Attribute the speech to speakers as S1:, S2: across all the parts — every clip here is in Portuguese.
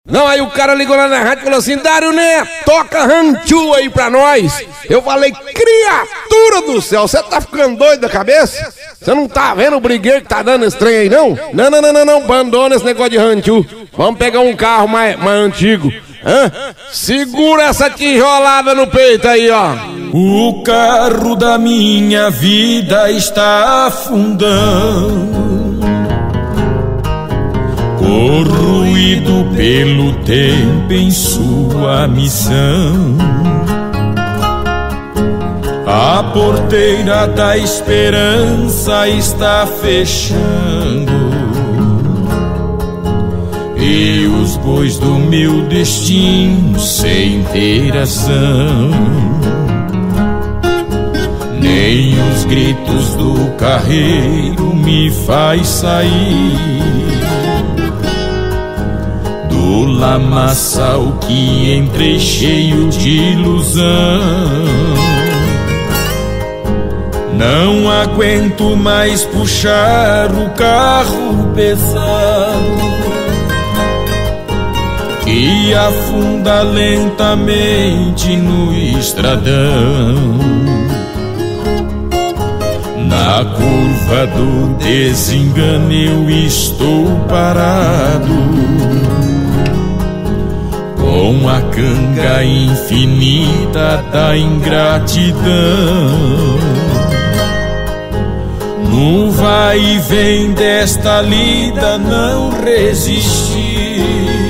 S1: Não, aí o cara ligou lá na rádio e falou assim: Dário Neto, toca ranchu aí pra nós. Eu falei: criatura do céu, você tá ficando doido da cabeça? Você não tá vendo o brigueiro que tá dando esse trem aí, não? Não, abandona esse negócio de ranchu. Vamos pegar um carro mais antigo. Hã? Segura essa tijolada no peito aí, ó.
S2: O carro da minha vida está afundando, corroído pelo tempo em sua missão. A porteira da esperança está fechando e os bois do meu destino sem ter ação. Nem os gritos do carreiro me faz sair do lamaçal que entrei cheio de ilusão. Não aguento mais puxar o carro pesado que afunda lentamente no estradão. Na curva do desengano eu estou parado, com a canga infinita da ingratidão. No vai e vem desta lida não resisti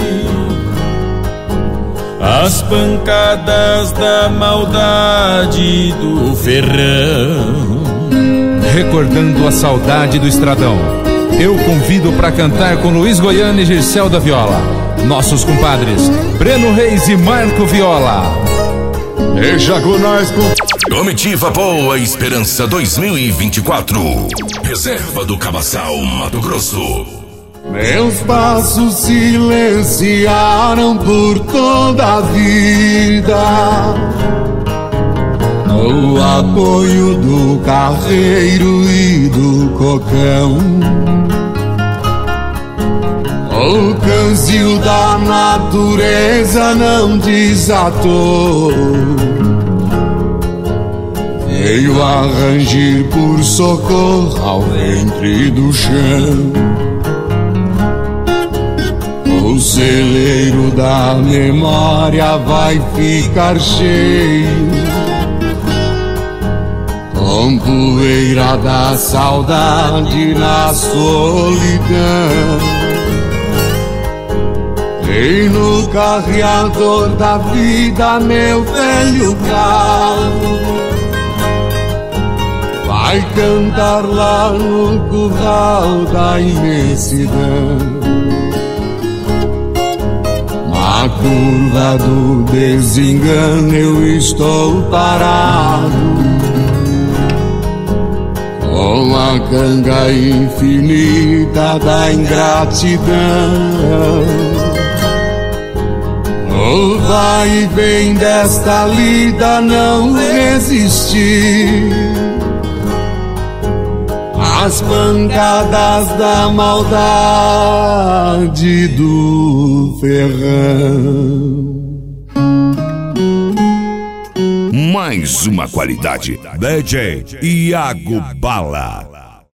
S2: às pancadas da maldade do ferrão.
S3: Recordando a saudade do estradão, eu convido para cantar com Luiz Goiano e Gircel da Viola, nossos compadres Breno Reis e Marco Viola.
S4: Deixa com nós com
S5: Comitiva Boa Esperança 2024. Reserva do Cabaçal, Mato Grosso.
S4: Meus passos silenciaram por toda a vida, no apoio do carreiro e do cocão. O canzil da natureza não desatou, veio a rangir por socorro ao ventre do chão. O celeiro da memória vai ficar cheio com poeira da saudade na solidão. E no carreador da vida meu velho galo vai cantar lá no curral da imensidão. Na curva do desengano eu estou parado, com a canga infinita da ingratidão. O vai e vem desta lida não resisti às pancadas da maldade do ferrão.
S5: Mais uma qualidade. DJ Iago Bala.